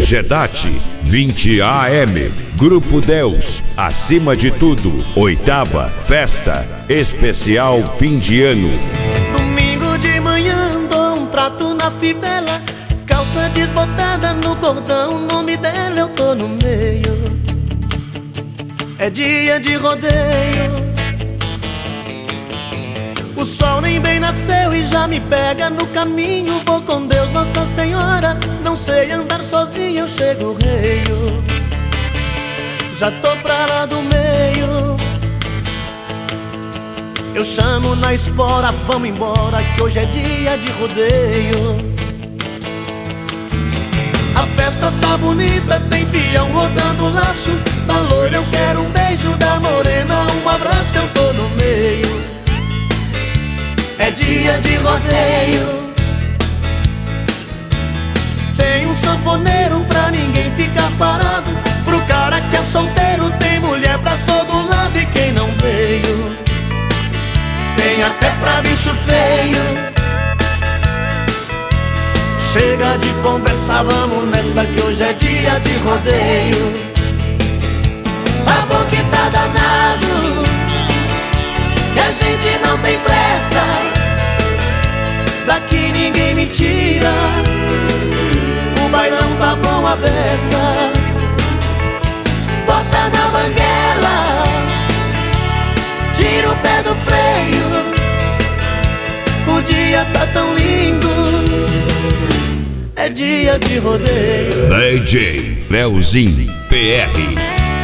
Gedate 20 AM. Grupo Deus, acima de tudo. 8ª Festa Especial Fim de Ano. Domingo de manhã dou um trato na fivela, calça desbotada no cordão, o nome dela eu tô no meio. É dia de rodeio, o sol nem bem nasceu e já me pega no caminho. Vou com Deus, Nossa Senhora, não sei andar sozinho, eu chego reio. Já tô pra lá do meio, eu chamo na espora, vamos embora que hoje é dia de rodeio. A festa tá bonita, tem peão rodando laço, da loira eu quero um beijo, da morena um abraço, eu tô no meio. É dia de rodeio, tem um sanfoneiro pra ninguém ficar parado, pro cara que é solteiro tem mulher pra todo lado, e quem não veio tem até pra bicho feio. Chega de conversar, vamos nessa que hoje é dia de rodeio. Tá bom que tá danado, que a gente não tem pressa, daqui ninguém me tira, o bailão tá bom a beça. Bota na banguela, tira o pé do freio, o dia tá tão lindo, é dia de rodeio. DJ Leozinho PR.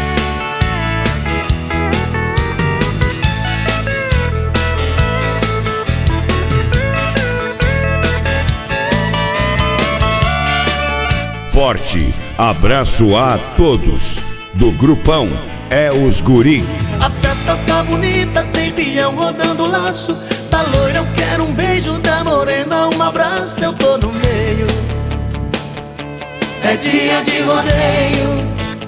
Forte abraço a todos do grupão É os Guri. A festa tá bonita, tem peão rodando laço, da loira eu quero um beijo, da morena um abraço, eu tô no meio. É dia de rodeio,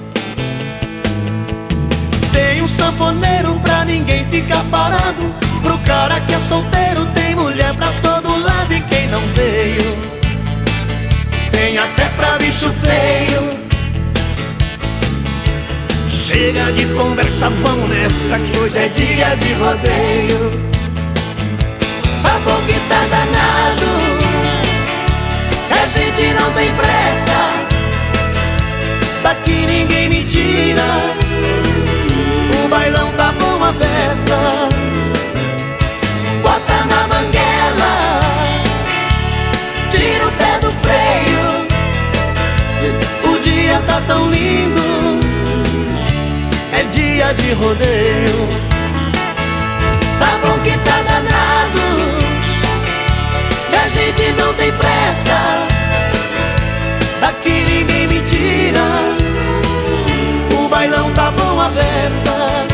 tem um sanfoneiro pra ninguém ficar parado, pro cara que é solteiro tem mulher pra todo lado, e quem não veio tem até pra bicho feio. Chega de conversa, vamos nessa que hoje é dia de rodeio. Tá bom que tá danado, a gente não tem pressa, daqui ninguém me tira, o bailão tá bom a festa. Bota na banguela, tira o pé do freio, o dia tá tão lindo, é dia de rodeio. Tá bom que tá danado, a gente não tem pressa, daqui ninguém me tira, o bailão tá bom a beça.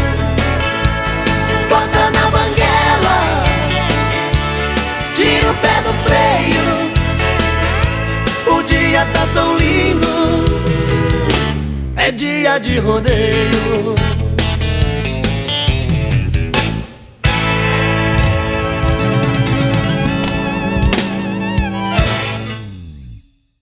Bota na banguela, tira o pé do freio, o dia tá tão lindo, é dia de rodeio.